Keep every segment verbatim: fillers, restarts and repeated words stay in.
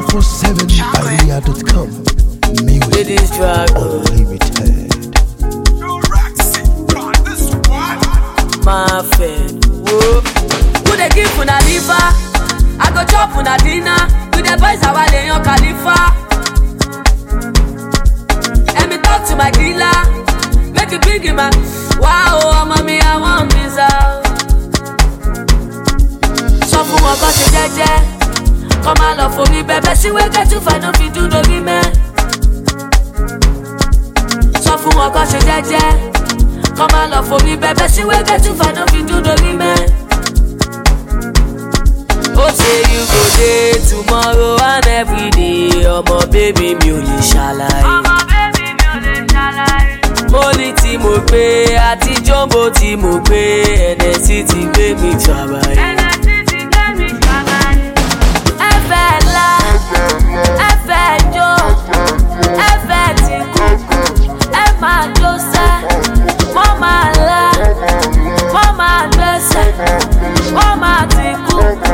four seven idea dot com. Music Unlimited. My friend, whoa. Who they give una liver? I go chop una dinner. With the boys I want in your Khalifa. Let me talk to my dealer. Make it big in my wow, mommy, I want visa. So for my boss, jeje. Come and love for me, baby. See we get to find out if you do the women. So for my boss, jeje. Come and love for me, baby. See we get to find out if you do the women. Oh, say you go there tomorrow and every day. Oh, my baby, mi ò lè ṣàlàyé. Oh, my baby, mi ò lè ṣàlàyé. Money tí mo gbé àti jumbo tí mo gbé, N S C ti gbé mi trabaye. N S C ti gbé mi trabaye. Ẹ fẹ́ la, ẹ fẹ́ jó, ẹ fẹ́ ti kú, ẹ máa jó sẹ́, wọ́n máa la, wọ́n máa gbẹ́sẹ̀, wọ́n máa ti kú.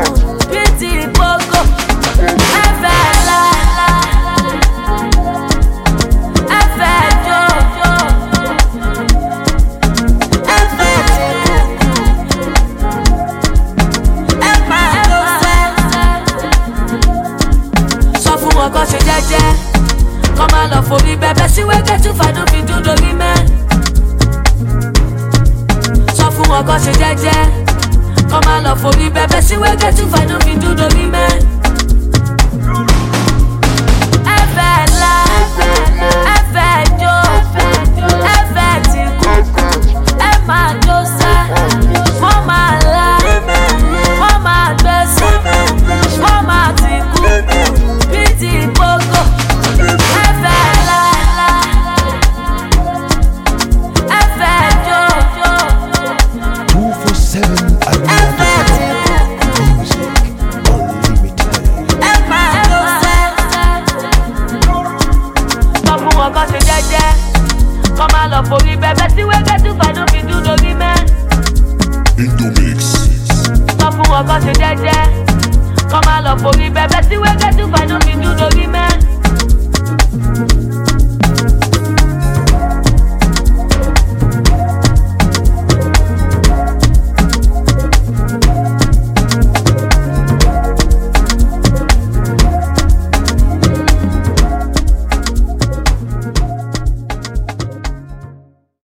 Come and love for me, baby. See we get to find out if you do the women. So for my gosh, jeje. Come and love for me, baby. See we get to find out if you do the women. Ẹ fẹ́ la, ẹ fẹ́ jó, ẹ fẹ́ ti kú, ẹ máa jó sẹ́, wọ́n máa la, wọ́n máa gbẹ́sẹ̀, wọ́n máa ti kú, bí ti gbogbo. Come and love for me, baby. See we get to find out if you do the women. Indomix. Stop for what cause you jeje. Come and love for me, baby. See we get to find out if you do the women.